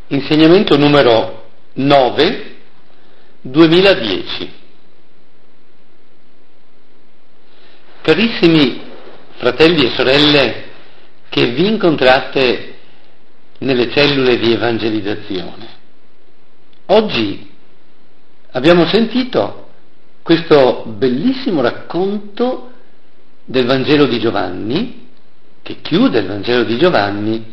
Insegnamento numero 9, 2010. Carissimi fratelli e sorelle che vi incontrate nelle cellule di evangelizzazione, oggi abbiamo sentito questo bellissimo racconto del Vangelo di Giovanni, che chiude il Vangelo di Giovanni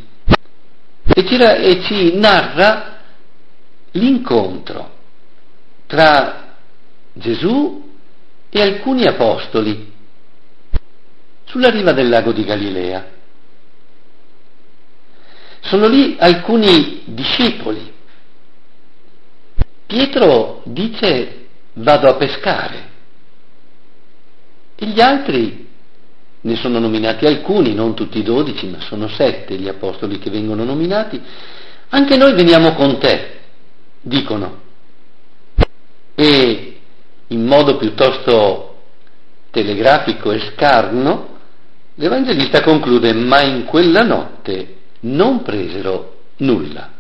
e ci narra l'incontro tra Gesù e alcuni apostoli sulla riva del lago di Galilea. Sono lì alcuni discepoli. Pietro dice: vado a pescare, e gli altri, ne sono nominati alcuni, non tutti i 12, ma sono 7 gli apostoli che vengono nominati. Anche noi veniamo con te, dicono. E in modo piuttosto telegrafico e scarno, l'Evangelista conclude: ma in quella notte non presero nulla.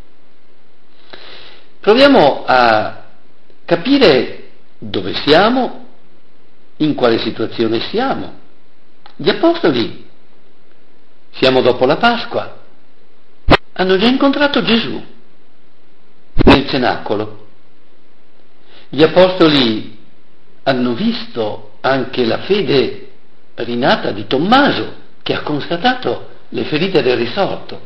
Proviamo a capire dove siamo, in quale situazione siamo. Gli apostoli, siamo dopo la Pasqua, hanno già incontrato Gesù nel cenacolo. Gli apostoli hanno visto anche la fede rinata di Tommaso, che ha constatato le ferite del risorto.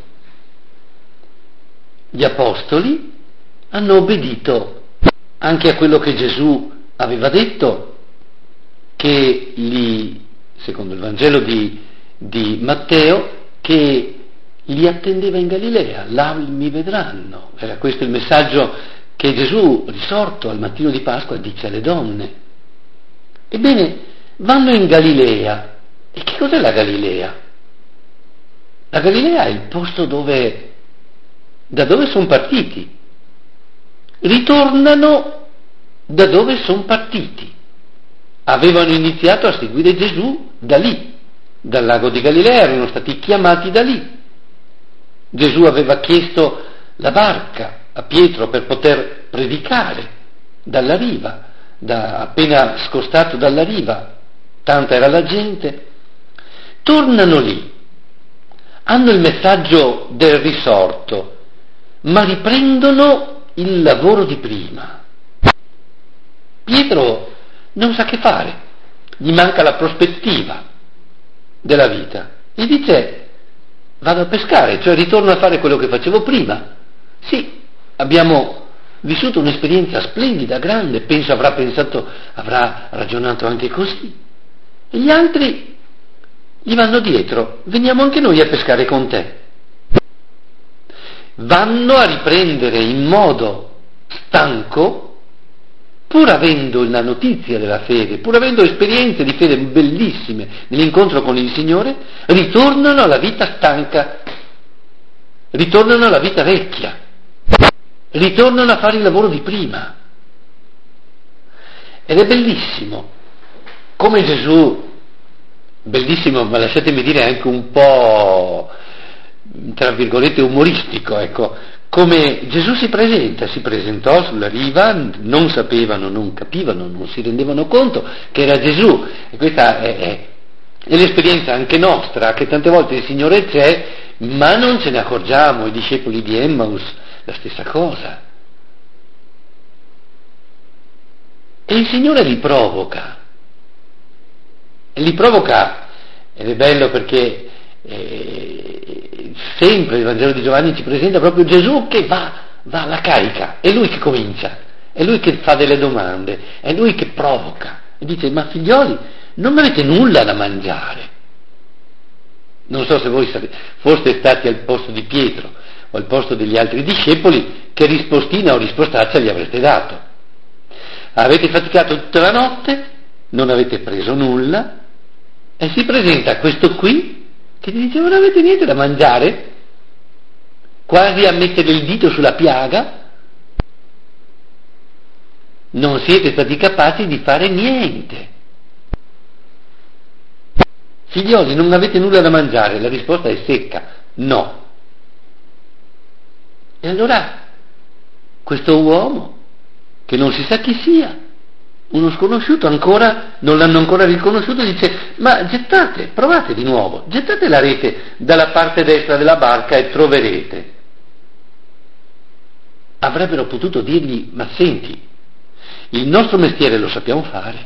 Gli apostoli hanno obbedito anche a quello che Gesù aveva detto, che secondo il Vangelo di Matteo, che li attendeva in Galilea, là mi vedranno. Era questo il messaggio che Gesù, risorto al mattino di Pasqua, dice alle donne. Ebbene, vanno in Galilea. E che cos'è la Galilea? La Galilea è il posto da dove sono partiti. Ritornano da dove sono partiti. Avevano iniziato a seguire Gesù da lì, dal lago di Galilea, erano stati chiamati da lì. Gesù aveva chiesto la barca a Pietro per poter predicare dalla riva, appena scostato dalla riva, tanta era la gente. Tornano lì, hanno il messaggio del risorto, ma riprendono il lavoro di prima. Pietro non sa che fare, gli manca la prospettiva della vita e dice: vado a pescare, cioè ritorno a fare quello che facevo prima. Sì, abbiamo vissuto un'esperienza splendida, grande, penso avrà ragionato anche così. E gli altri gli vanno dietro: veniamo anche noi a pescare con te. Vanno a riprendere in modo stanco, pur avendo la notizia della fede, pur avendo esperienze di fede bellissime nell'incontro con il Signore, ritornano alla vita stanca, ritornano alla vita vecchia, ritornano a fare il lavoro di prima. Ed è bellissimo come Gesù, bellissimo, ma lasciatemi dire anche un po', tra virgolette, umoristico, ecco, come Gesù si presentò sulla riva, non sapevano, non capivano, non si rendevano conto che era Gesù. E questa è l'esperienza anche nostra, che tante volte il Signore c'è, ma non ce ne accorgiamo. I discepoli di Emmaus, la stessa cosa. E il Signore li provoca, ed è bello perché sempre il Vangelo di Giovanni ci presenta proprio Gesù che va alla carica, è lui che comincia, è lui che fa delle domande, è lui che provoca e dice: ma figlioli, non avete nulla da mangiare? Non so se voi foste stati al posto di Pietro o al posto degli altri discepoli, che rispostina o rispostaccia gli avreste dato. Avete faticato tutta la notte, non avete preso nulla, e si presenta questo qui che ti dice: non avete niente da mangiare? Quasi a mettere il dito sulla piaga. Non siete stati capaci di fare niente. Figlioli, non avete nulla da mangiare? La risposta è secca: no. E allora questo uomo, che non si sa chi sia, uno sconosciuto, ancora non l'hanno ancora riconosciuto, dice: ma provate di nuovo, gettate la rete dalla parte destra della barca e troverete. Avrebbero potuto dirgli: ma senti, il nostro mestiere lo sappiamo fare,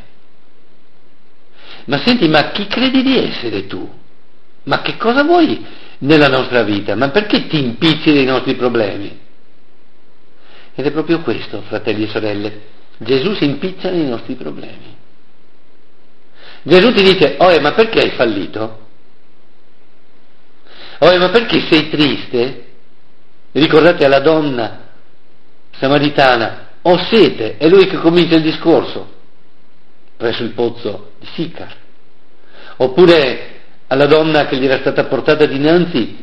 ma senti, ma chi credi di essere tu? Ma che cosa vuoi nella nostra vita? Ma perché ti impicci dei nostri problemi? Ed è proprio questo, fratelli e sorelle, Gesù si impiccia nei nostri problemi. Gesù ti dice: ma perché hai fallito? Ma perché sei triste? Ricordate alla donna samaritana: ho sete, è lui che comincia il discorso presso il pozzo di Sicar. Oppure alla donna che gli era stata portata dinanzi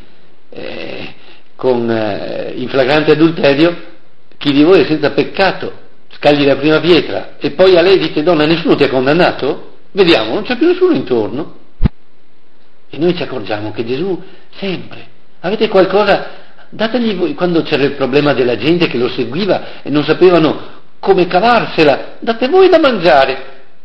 in flagrante adulterio: chi di voi è senza peccato scagli la prima pietra. E poi a lei dice: donna, nessuno ti ha condannato? Vediamo, non c'è più nessuno intorno. E noi ci accorgiamo che Gesù sempre: avete qualcosa, dategli voi. Quando c'era il problema della gente che lo seguiva e non sapevano come cavarsela, date voi da mangiare.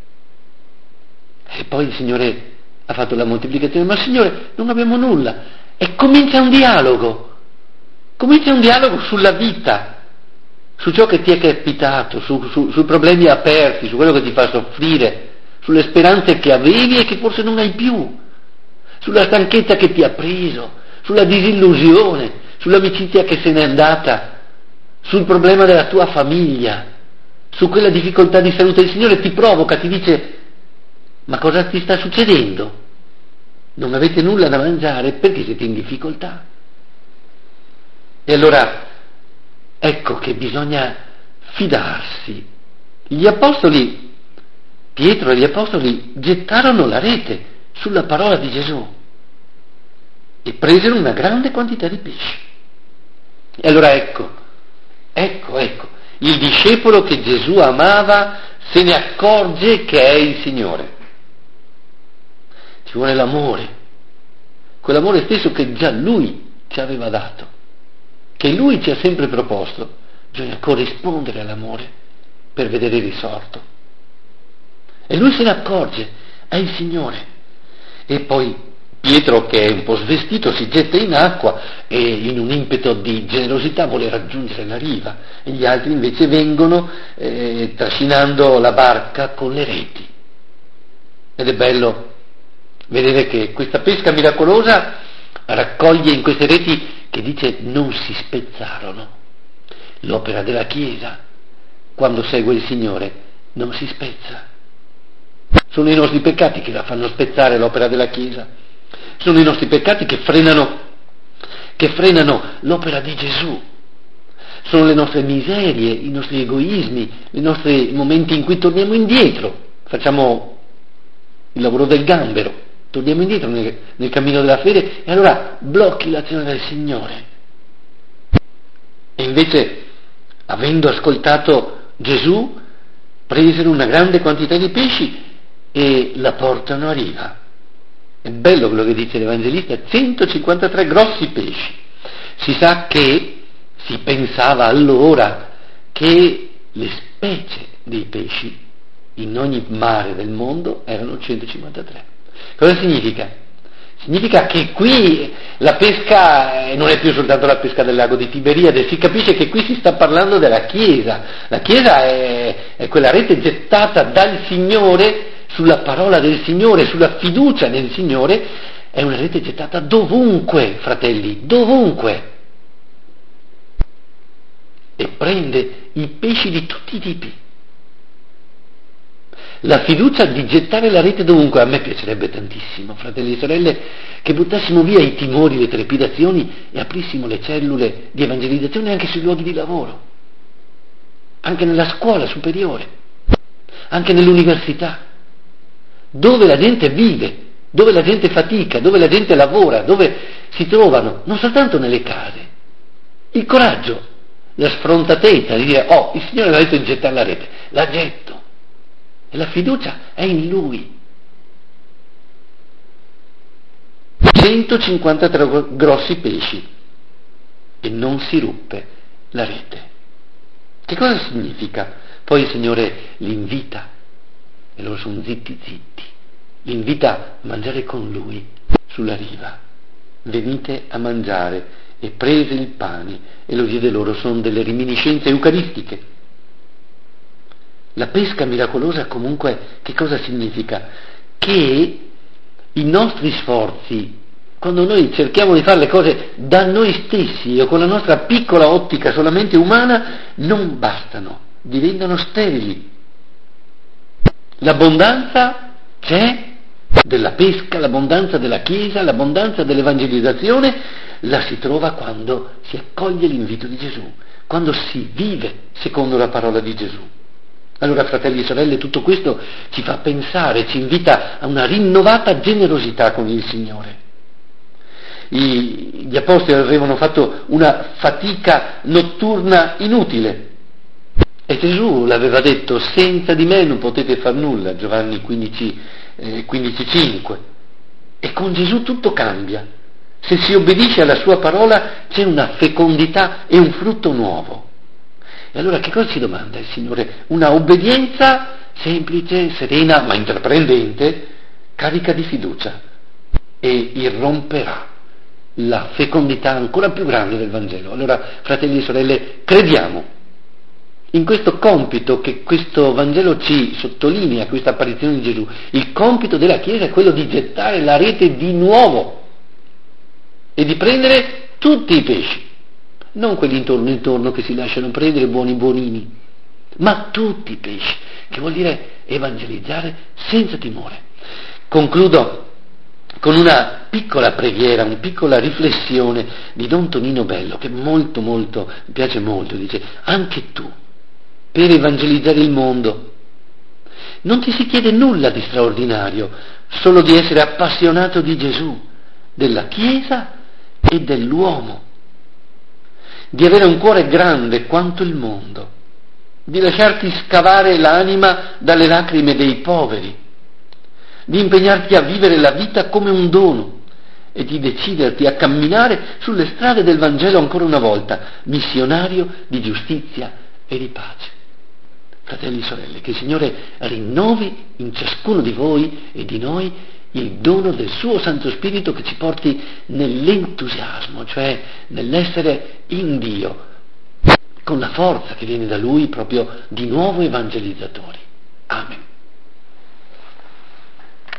E poi il Signore ha fatto la moltiplicazione: ma Signore, non abbiamo nulla. E comincia un dialogo sulla vita, su ciò che ti è capitato, sui problemi aperti, su quello che ti fa soffrire, sulle speranze che avevi e che forse non hai più, sulla stanchezza che ti ha preso, sulla disillusione, sull'amicizia che se n'è andata, sul problema della tua famiglia, su quella difficoltà di salute. Il Signore ti provoca, ti dice: ma cosa ti sta succedendo? Non avete nulla da mangiare? Perché siete in difficoltà? E allora ecco che bisogna fidarsi. Gli apostoli, Pietro e gli apostoli, gettarono la rete sulla parola di Gesù e presero una grande quantità di pesci. E allora ecco, il discepolo che Gesù amava se ne accorge che è il Signore. Ci vuole l'amore, quell'amore stesso che già Lui ci aveva dato, che Lui ci ha sempre proposto. Bisogna corrispondere all'amore per vedere risorto. E Lui se ne accorge, è il Signore. E poi Pietro, che è un po' svestito, si getta in acqua e in un impeto di generosità vuole raggiungere la riva, e gli altri invece vengono trascinando la barca con le reti. Ed è bello vedere che questa pesca miracolosa raccoglie in queste reti, che dice, non si spezzarono. L'opera della Chiesa, quando segue il Signore, non si spezza. Sono i nostri peccati che la fanno spezzare l'opera della Chiesa. Sono i nostri peccati che frenano l'opera di Gesù. Sono le nostre miserie, i nostri egoismi, i nostri momenti in cui torniamo indietro, facciamo il lavoro del gambero, torniamo indietro nel cammino della fede, e allora blocchi l'azione del Signore. E invece, avendo ascoltato Gesù, presero una grande quantità di pesci e la portano a riva. È bello quello che dice l'Evangelista: 153 grossi pesci. Si sa che si pensava allora che le specie dei pesci in ogni mare del mondo erano 153. Cosa significa? Significa che qui la pesca non è più soltanto la pesca del lago di Tiberiade, si capisce che qui si sta parlando della Chiesa. La Chiesa è quella rete gettata dal Signore sulla parola del Signore, sulla fiducia nel Signore. È una rete gettata dovunque, fratelli, dovunque. E prende i pesci di tutti i tipi. La fiducia di gettare la rete dovunque. A me piacerebbe tantissimo, fratelli e sorelle, che buttassimo via i timori, le trepidazioni e aprissimo le cellule di evangelizzazione anche sui luoghi di lavoro, anche nella scuola superiore, anche nell'università, dove la gente vive, dove la gente fatica, dove la gente lavora, dove si trovano, non soltanto nelle case. Il coraggio, la sfrontatezza di dire: oh, il Signore mi ha detto di gettare la rete, la getto. E la fiducia è in Lui. 153 grossi pesci e non si ruppe la rete. Che cosa significa? Poi il Signore li invita, e loro sono zitti, li invita a mangiare con Lui sulla riva. Venite a mangiare, e prese il pane e lo diede loro. Sono delle reminiscenze eucaristiche. La pesca miracolosa comunque che cosa significa? Che i nostri sforzi, quando noi cerchiamo di fare le cose da noi stessi o con la nostra piccola ottica solamente umana, non bastano, diventano sterili. L'abbondanza c'è della pesca, l'abbondanza della Chiesa, l'abbondanza dell'evangelizzazione la si trova quando si accoglie l'invito di Gesù, quando si vive secondo la parola di Gesù. Allora, fratelli e sorelle, tutto questo ci fa pensare, ci invita a una rinnovata generosità con il Signore. Gli apostoli avevano fatto una fatica notturna inutile e Gesù l'aveva detto: senza di me non potete far nulla, Giovanni 15,5. E con Gesù tutto cambia. Se si obbedisce alla sua parola c'è una fecondità e un frutto nuovo. E allora che cosa ci domanda il Signore? Una obbedienza semplice, serena, ma intraprendente, carica di fiducia, e irromperà la fecondità ancora più grande del Vangelo. Allora, fratelli e sorelle, crediamo in questo compito che questo Vangelo ci sottolinea, questa apparizione di Gesù. Il compito della Chiesa è quello di gettare la rete di nuovo e di prendere tutti i pesci, non quelli intorno che si lasciano prendere buonini, ma tutti i pesci, che vuol dire evangelizzare senza timore. Concludo con una piccola preghiera, una piccola riflessione di Don Tonino Bello, che mi piace molto. Dice: anche tu, per evangelizzare il mondo, non ti si chiede nulla di straordinario, solo di essere appassionato di Gesù, della Chiesa e dell'uomo, di avere un cuore grande quanto il mondo, di lasciarti scavare l'anima dalle lacrime dei poveri, di impegnarti a vivere la vita come un dono e di deciderti a camminare sulle strade del Vangelo ancora una volta, missionario di giustizia e di pace. Fratelli e sorelle, che il Signore rinnovi in ciascuno di voi e di noi il dono del suo Santo Spirito, che ci porti nell'entusiasmo, cioè nell'essere in Dio, con la forza che viene da Lui proprio di nuovo evangelizzatori. Amen.